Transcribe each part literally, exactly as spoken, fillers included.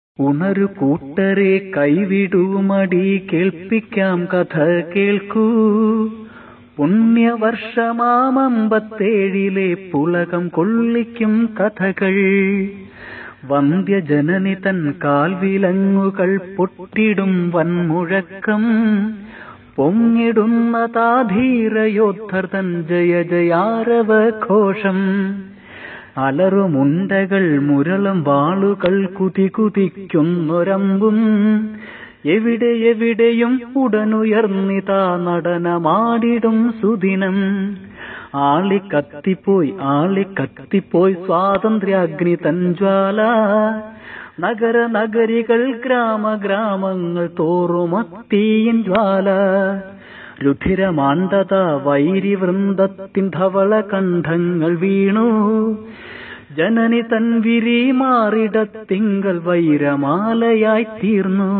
ഉണരു കൂട്ടരെ കൈവിടുമടി കേൾപ്പിക്കാം കഥ കേൾക്കൂ. പുണ്യവർഷമാമമ്പത്തേഴിലെ പുളകം കൊള്ളിക്കും കഥകൾ. വന്ധ്യജനനി തൻ കാൽവിലങ്ങുകൾ പൊട്ടിടും വൻമുഴക്കം. പൊങ്ങിടുന്ന താധീരയോദ്ധർ തൻ ജയ ജയാരവ ഘോഷം. അലറുമുണ്ടകൾ മുരളം വാളുകൾ കുതി കുതിക്കുന്നൊരമ്പും. എവിടെ എവിടെയും ഉടനുയർന്നിതാ നടനമാടിടും സുദിനം. ആളിക്കത്തിപ്പോയി ആളിക്കത്തിപ്പോയി സ്വാതന്ത്ര്യാഗ്നി തൻജ്വാല. നഗര നഗരികൾ ഗ്രാമ ഗ്രാമങ്ങൾ തോറുമത്തീയിൻ ജ്വാല. രുധിരമാണ്ടത വൈരിവൃന്ദത്തിൻ ധവള കണ്ഠങ്ങൾ വീണു. ജനനി തൻ വിരി മാറിടത്തിങ്കൽ വൈരമാലയായി തീർന്നു.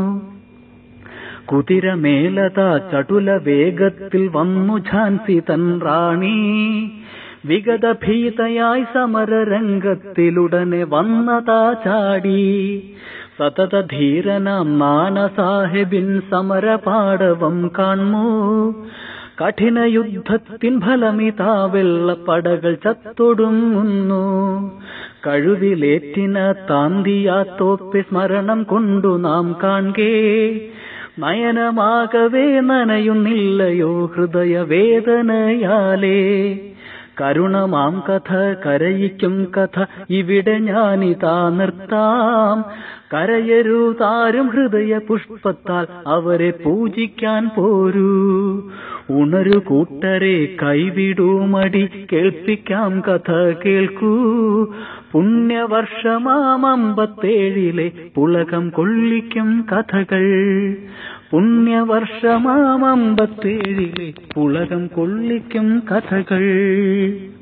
കുതിരമേലത ചടുല വേഗത്തിൽ വന്നു ഝാൻസി തൻ റാണി. വിഗത ഭീതയായി സമരരംഗത്തിലുടനെ വന്നതാ ചാടി. സതത ധീരനാം നാനാ സാഹേബിൻ സമരപാടവം കാൺമൂ. കഠിന യുദ്ധത്തിൻ ഫലമിതാ വെള്ളപ്പടകൾ ചത്തൊടുങ്ങുന്നു. കഴുവിലേറ്റിന താന്തിയാ തോപ്പെ സ്മരണം കൊണ്ടു നാം കാൺകേ. നയനമാകവേ നനയുന്നില്ലയോ ഹൃദയ വേദനയാലേ. കരുണമാം കഥ കരയിക്കും കഥ ഇവിടെ ഞാനിതാ നിർത്താം. കരയരുതാരും ഹൃദയ പുഷ്പത്താൽ അവരെ പൂജിക്കാൻ പോരൂ. ഉണരു കൂട്ടരെ കൈവിടുമടി കേൾപ്പിക്കാം കഥ കേൾക്കൂ. പുണ്യവർഷമാമമ്പത്തേഴിലെ പുളകം കൊള്ളിക്കും കഥകൾ. പുണ്യവർഷമാമമ്പത്തേഴിലെ പുളകം കൊള്ളിക്കും കഥകൾ.